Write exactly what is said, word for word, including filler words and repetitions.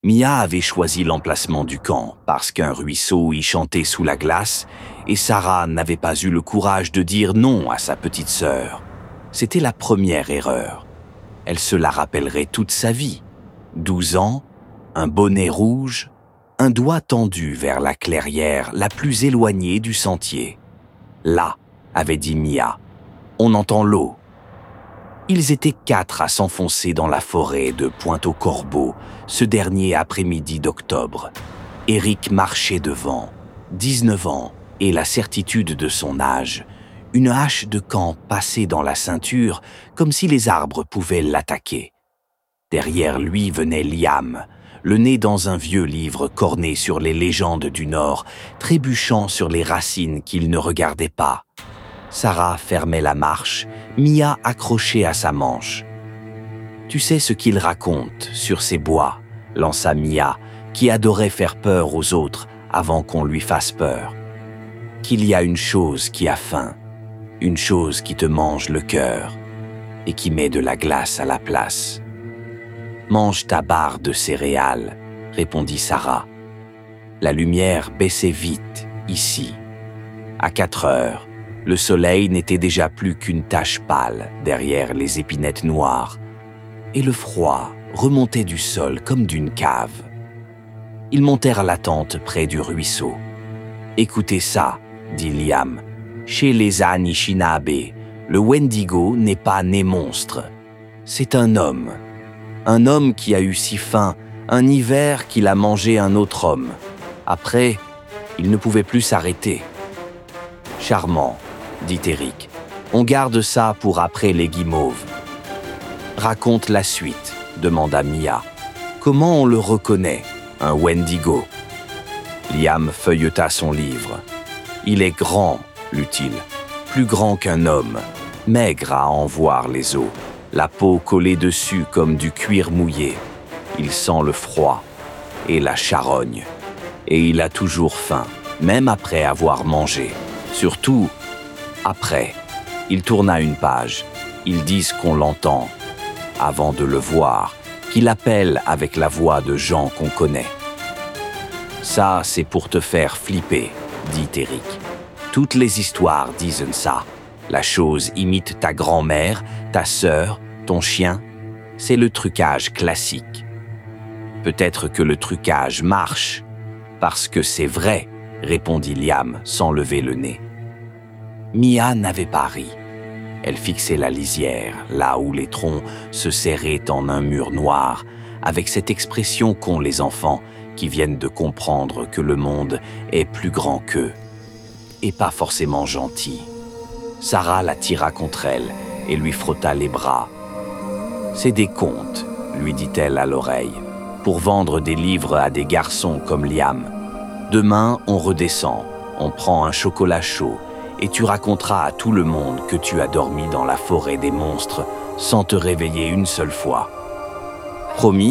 Mia avait choisi l'emplacement du camp parce qu'un ruisseau y chantait sous la glace et Sarah n'avait pas eu le courage de dire non à sa petite sœur. C'était la première erreur. Elle se la rappellerait toute sa vie. Douze ans, un bonnet rouge, un doigt tendu vers la clairière la plus éloignée du sentier. Là, avait dit Mia, on entend l'eau. Ils étaient quatre à s'enfoncer dans la forêt de Pointe-aux-Corbeaux ce dernier après-midi d'octobre. Éric marchait devant, dix-neuf ans, et la certitude de son âge, une hache de camp passée dans la ceinture comme si les arbres pouvaient l'attaquer. Derrière lui venait Liam, le nez dans un vieux livre corné sur les légendes du Nord, trébuchant sur les racines qu'il ne regardait pas. Sarah fermait la marche, Mia accrochée à sa manche. « Tu sais ce qu'il raconte sur ces bois ?» lança Mia, qui adorait faire peur aux autres avant qu'on lui fasse peur. « Qu'il y a une chose qui a faim, une chose qui te mange le cœur et qui met de la glace à la place. »« Mange ta barre de céréales, » répondit Sarah. La lumière baissait vite, ici. À quatre heures, le soleil n'était déjà plus qu'une tache pâle derrière les épinettes noires, et le froid remontait du sol comme d'une cave. Ils montèrent la tente près du ruisseau. « Écoutez ça, » dit Liam. « Chez les Anishinaabe, le Wendigo n'est pas né monstre. C'est un homme. Un homme qui a eu si faim, un hiver qu'il a mangé un autre homme. Après, il ne pouvait plus s'arrêter. »« Charmant, » dit Éric. « On garde ça pour après les guimauves. »« Raconte la suite, » demanda Mia. « Comment on le reconnaît, un Wendigo ?» Liam feuilleta son livre. « Il est grand, lut-il, plus grand qu'un homme, maigre à en voir les os, la peau collée dessus comme du cuir mouillé. Il sent le froid et la charogne, et il a toujours faim, même après avoir mangé. Surtout, après, il tourna une page. Ils disent qu'on l'entend, avant de le voir, qu'il appelle avec la voix de gens qu'on connaît. « Ça, c'est pour te faire flipper, » dit Éric. « Toutes les histoires disent ça. La chose imite ta grand-mère, ta sœur, ton chien. C'est le trucage classique. Peut-être que le trucage marche, parce que c'est vrai, » répondit Liam sans lever le nez. Mia n'avait pas ri. Elle fixait la lisière, là où les troncs se serraient en un mur noir, avec cette expression qu'ont les enfants qui viennent de comprendre que le monde est plus grand qu'eux, et pas forcément gentil. Sarah la tira contre elle et lui frotta les bras. « C'est des contes, » lui dit-elle à l'oreille, « pour vendre des livres à des garçons comme Liam. Demain, on redescend, on prend un chocolat chaud, et tu raconteras à tout le monde que tu as dormi dans la forêt des monstres sans te réveiller une seule fois. » « Promis ?»